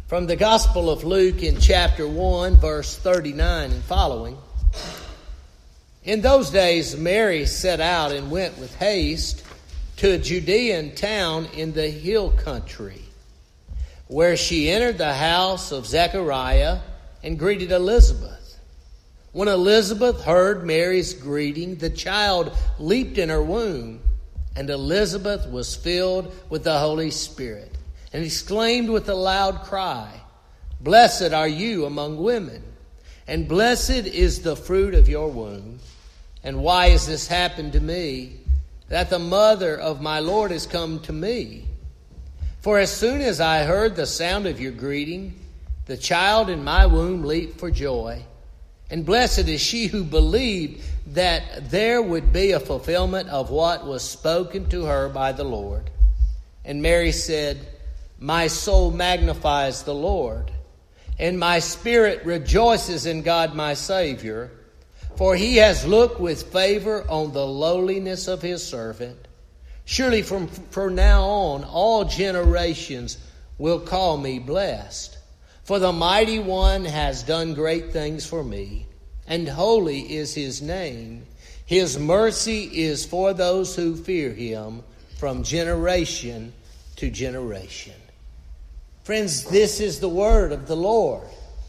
From the Gospel of Luke in chapter 1, verse 39 and following. In those days, Mary set out and went with haste to a Judean town in the hill country, where she entered the house of Zechariah and greeted Elizabeth. When Elizabeth heard Mary's greeting, the child leaped in her womb, and Elizabeth was filled with the Holy Spirit, and exclaimed with a loud cry, "Blessed are you among women, and blessed is the fruit of your womb. And why has this happened to me, that the mother of my Lord has come to me? For as soon as I heard the sound of your greeting, the child in my womb leaped for joy. And blessed is she who believed that there would be a fulfillment of what was spoken to her by the Lord." And Mary said, "My soul magnifies the Lord, and my spirit rejoices in God my Savior, for he has looked with favor on the lowliness of his servant. Surely from now on all generations will call me blessed. For the Mighty One has done great things for me, and holy is his name. His mercy is for those who fear him from generation to generation." Friends, this is the word of the Lord.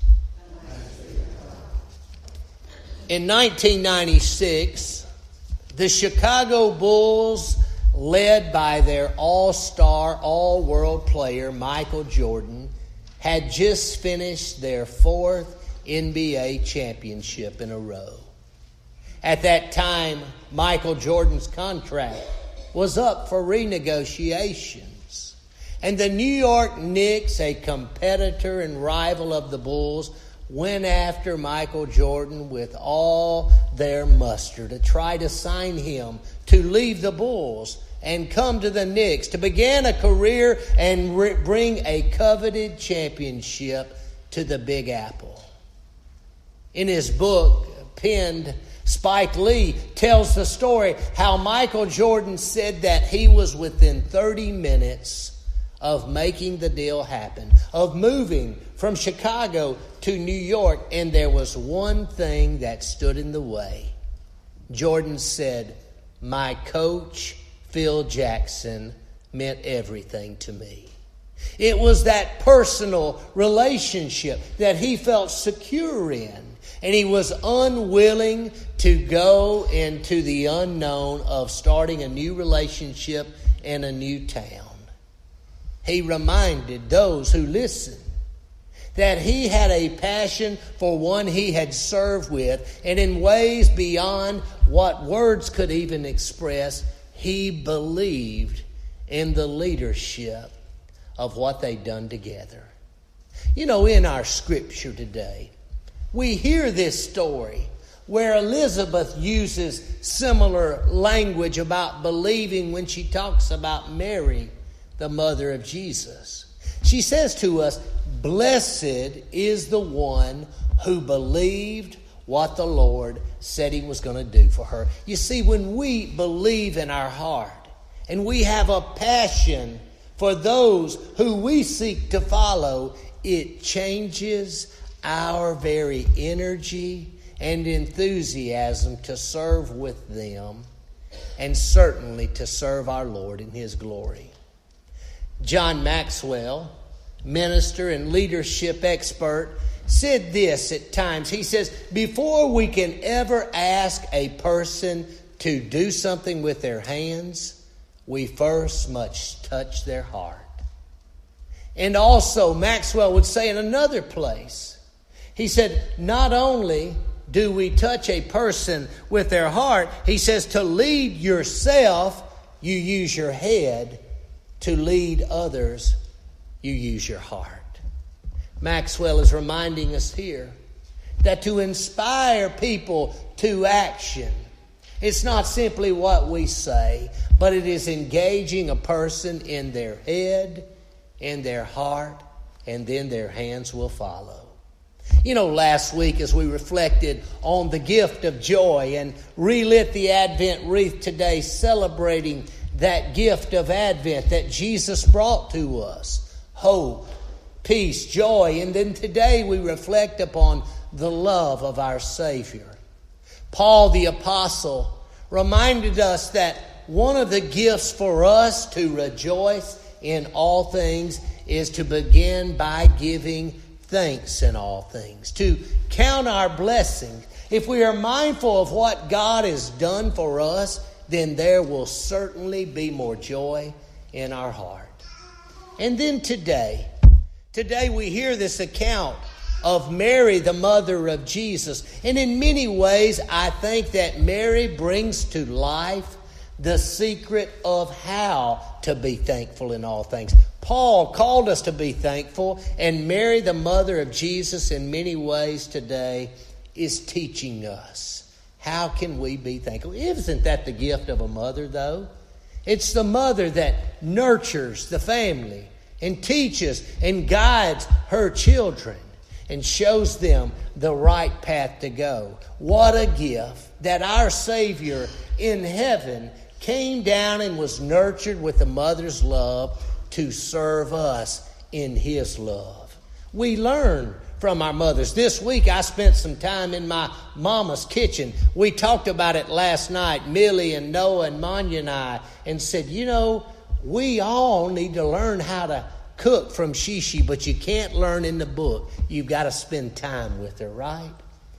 In 1996, the Chicago Bulls, led by their all-star, all-world player Michael Jordan, had just finished their fourth NBA championship in a row. At that time, Michael Jordan's contract was up for renegotiation. And the New York Knicks, a competitor and rival of the Bulls, went after Michael Jordan with all their muster to try to sign him to leave the Bulls and come to the Knicks to begin a career and bring a coveted championship to the Big Apple. In his book, penned, Spike Lee tells the story how Michael Jordan said that he was within 30 minutes of making the deal happen, of moving from Chicago to New York, and there was one thing that stood in the way. Jordan said, "My coach, Phil Jackson, meant everything to me." It was that personal relationship that he felt secure in, and he was unwilling to go into the unknown of starting a new relationship in a new town. He reminded those who listened that he had a passion for one he had served with, and in ways beyond what words could even express, he believed in the leadership of what they'd done together. You know, in our scripture today, we hear this story where Elizabeth uses similar language about believing when she talks about Mary, the mother of Jesus. She says to us, "Blessed is the one who believed what the Lord said he was going to do for her." You see, when we believe in our heart and we have a passion for those who we seek to follow, it changes our very energy and enthusiasm to serve with them, and certainly to serve our Lord in his glory. John Maxwell, minister and leadership expert, said this at times. He says, before we can ever ask a person to do something with their hands, we first must touch their heart. And also, Maxwell would say in another place, he said, not only do we touch a person with their heart, he says, to lead yourself, you use your head. To lead others, you use your heart. Maxwell is reminding us here that to inspire people to action, it's not simply what we say, but it is engaging a person in their head, in their heart, and then their hands will follow. You know, last week as we reflected on the gift of joy and relit the Advent wreath today, celebrating that gift of Advent that Jesus brought to us, hope, peace, joy. And then today we reflect upon the love of our Savior. Paul the Apostle reminded us that one of the gifts for us to rejoice in all things is to begin by giving thanks in all things, to count our blessings. If we are mindful of what God has done for us, then there will certainly be more joy in our heart. And then today we hear this account of Mary, the mother of Jesus. And in many ways, I think that Mary brings to life the secret of how to be thankful in all things. Paul called us to be thankful, and Mary, the mother of Jesus, in many ways today is teaching us. How can we be thankful? Isn't that the gift of a mother, though? It's the mother that nurtures the family and teaches and guides her children and shows them the right path to go. What a gift that our Savior in heaven came down and was nurtured with a mother's love to serve us in His love. We learn from our mothers. This week I spent some time in my mama's kitchen. We talked about it last night, Millie and Noah and Manya and I, and said, we all need to learn how to cook from Shishi, but you can't learn in the book. You've got to spend time with her, right?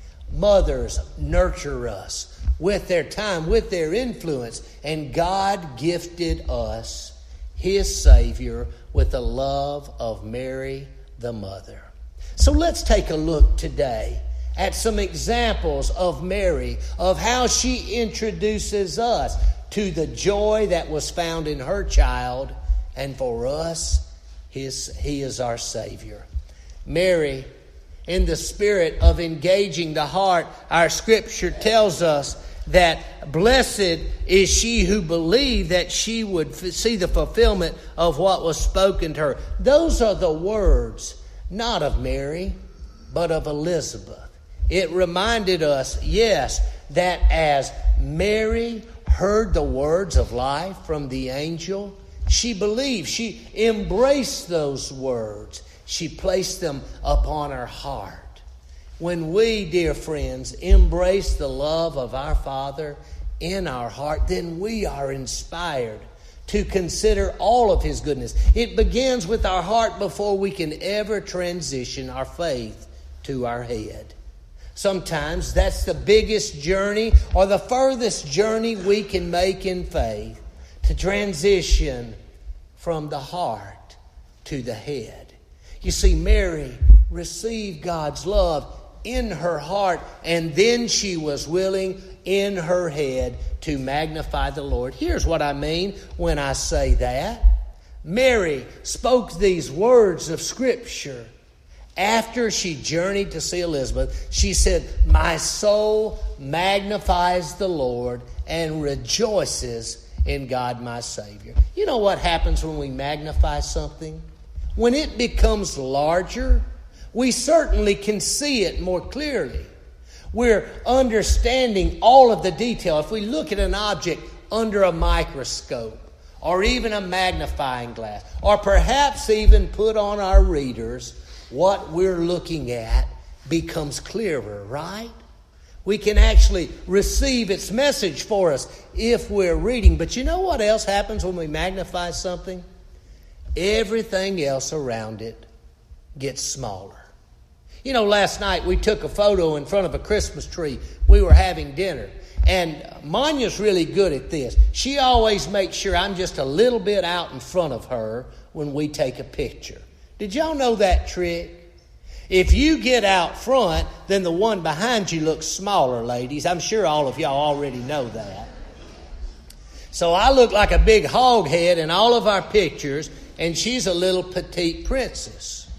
Mothers nurture us with their time, with their influence, and God gifted us, His Savior, with the love of Mary, the mother. So let's take a look today at some examples of Mary, of how she introduces us to the joy that was found in her child, and for us, He is our Savior. Mary, in the spirit of engaging the heart, our Scripture tells us that blessed is she who believed that she would see the fulfillment of what was spoken to her. Those are the words, not of Mary, but of Elizabeth. It reminded us, yes, that as Mary heard the words of life from the angel, she believed, she embraced those words. She placed them upon her heart. When we, dear friends, embrace the love of our Father in our heart, then we are inspired to consider all of His goodness. It begins with our heart before we can ever transition our faith to our head. Sometimes that's the biggest journey or the furthest journey we can make in faith, to transition from the heart to the head. You see, Mary received God's love in her heart, and then she was willing in her head to magnify the Lord. Here's what I mean when I say that. Mary spoke these words of Scripture after she journeyed to see Elizabeth. She said, "My soul magnifies the Lord and rejoices in God my Savior." You know what happens when we magnify something? When it becomes larger, we certainly can see it more clearly. We're understanding all of the detail. If we look at an object under a microscope, or even a magnifying glass, or perhaps even put on our readers, what we're looking at becomes clearer, right? We can actually receive its message for us if we're reading. But you know what else happens when we magnify something? Everything else around it gets smaller. You know, last night we took a photo in front of a Christmas tree. We were having dinner. And Manya's really good at this. She always makes sure I'm just a little bit out in front of her when we take a picture. Did y'all know that trick? If you get out front, then the one behind you looks smaller, ladies. I'm sure all of y'all already know that. So I look like a big hog head in all of our pictures, and she's a little petite princess.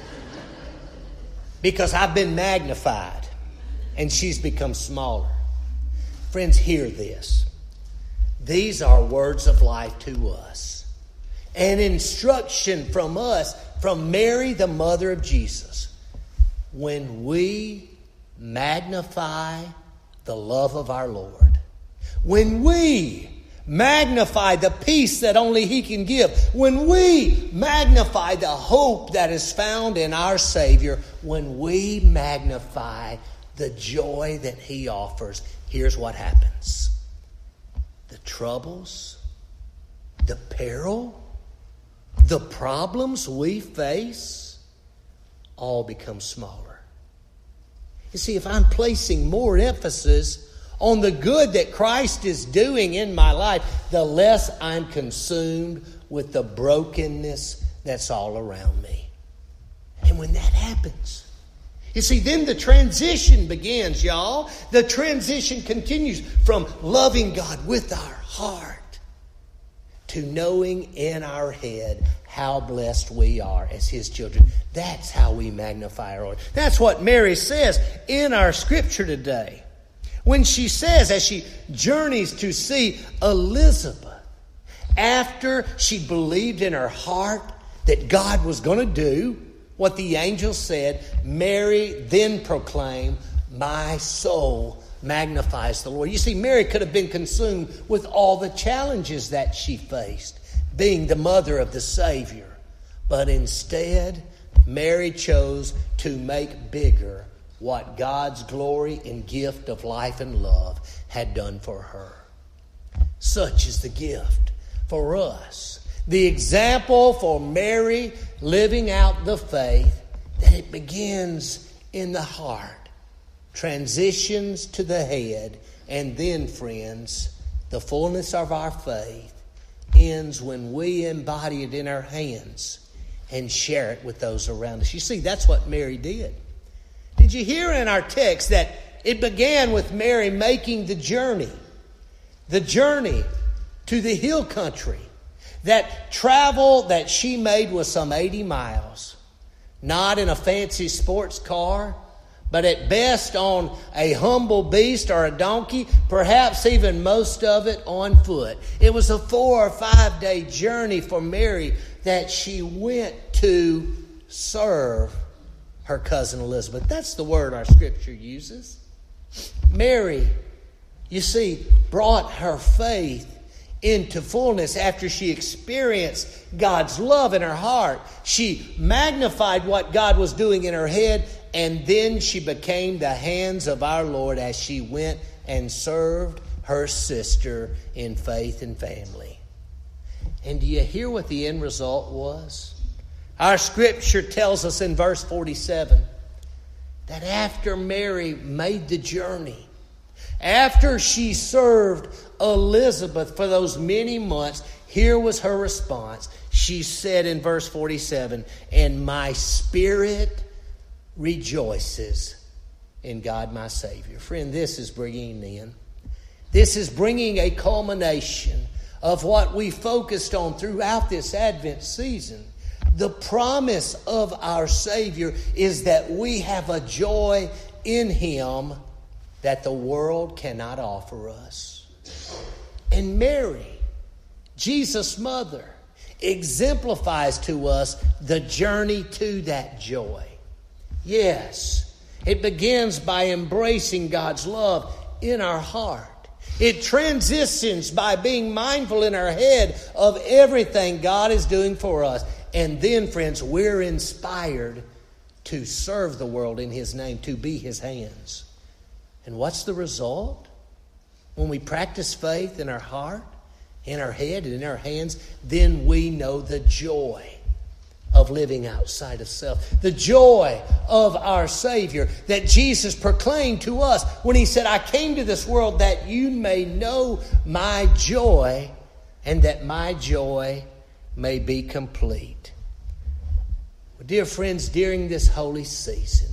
Because I've been magnified, and she's become smaller. Friends, hear this. These are words of life to us. An instruction from us, from Mary, the mother of Jesus. When we magnify the love of our Lord, when we magnify the peace that only He can give, when we magnify the hope that is found in our Savior, when we magnify the joy that He offers, here's what happens. The troubles, the peril, the problems we face all become smaller. You see, if I'm placing more emphasis on the good that Christ is doing in my life, the less I'm consumed with the brokenness that's all around me. And when that happens, you see, then the transition begins, y'all. The transition continues from loving God with our heart to knowing in our head how blessed we are as His children. That's how we magnify our Lord. That's what Mary says in our scripture today. When she says, as she journeys to see Elizabeth, after she believed in her heart that God was going to do what the angel said, Mary then proclaimed, "My soul magnifies the Lord." You see, Mary could have been consumed with all the challenges that she faced, being the mother of the Savior. But instead, Mary chose to make bigger what God's glory and gift of life and love had done for her. Such is the gift for us. The example for Mary living out the faith, that it begins in the heart, transitions to the head, and then, friends, the fullness of our faith ends when we embody it in our hands and share it with those around us. You see, that's what Mary did. Did you hear in our text that it began with Mary making the journey to the hill country? That travel that she made was some 80 miles, not in a fancy sports car, but at best on a humble beast or a donkey, perhaps even most of it on foot. It was a 4 or 5 day journey for Mary that she went to serve her cousin Elizabeth. That's the word our scripture uses. Mary, you see, brought her faith into fullness after she experienced God's love in her heart. She magnified what God was doing in her head, and then she became the hands of our Lord as she went and served her sister in faith and family. And do you hear what the end result was? Our scripture tells us in verse 47 that after Mary made the journey, after she served Elizabeth for those many months, here was her response. She said in verse 47, "And my spirit rejoices in God my Savior." Friend, this is bringing an end. This is bringing a culmination of what we focused on throughout this Advent season. The promise of our Savior is that we have a joy in Him that the world cannot offer us. And Mary, Jesus' mother, exemplifies to us the journey to that joy. Yes, it begins by embracing God's love in our heart. It transitions by being mindful in our head of everything God is doing for us. And then, friends, we're inspired to serve the world in His name, to be His hands. And what's the result? When we practice faith in our heart, in our head, and in our hands, then we know the joy of living outside of self. The joy of our Savior that Jesus proclaimed to us when He said, "I came to this world that you may know my joy and that my joy may be complete." Well, dear friends, during this holy season,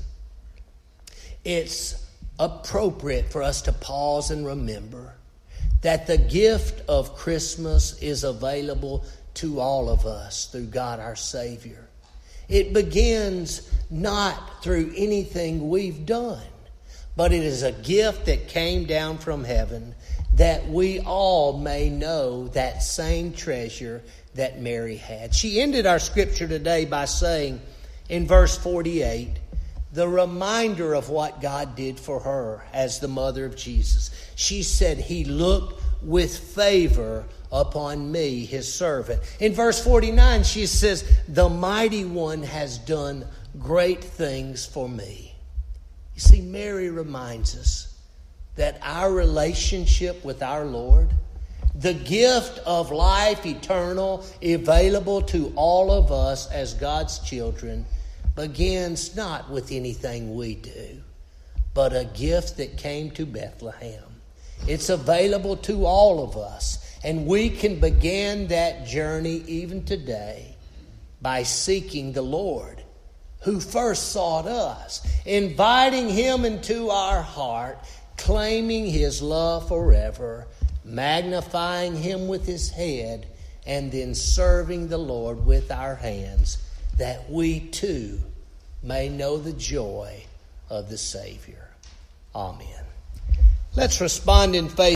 it's appropriate for us to pause and remember that the gift of Christmas is available to all of us through God our Savior. It begins not through anything we've done, but it is a gift that came down from heaven that we all may know that same treasure that Mary had. She ended our scripture today by saying in verse 48, the reminder of what God did for her as the mother of Jesus. She said, "He looked with favor upon me, his servant. In verse 49, she says, the mighty one has done great things for me. You see, Mary reminds us that our relationship with our Lord, the gift of life eternal available to all of us as God's children, begins not with anything we do, but a gift that came to Bethlehem. It's available to all of us, and we can begin that journey even today by seeking the Lord, who first sought us, inviting him into our heart, claiming his love forever, magnifying him with his head, and then serving the Lord with our hands, that we too may know the joy of the Savior. Amen. Let's respond in faith.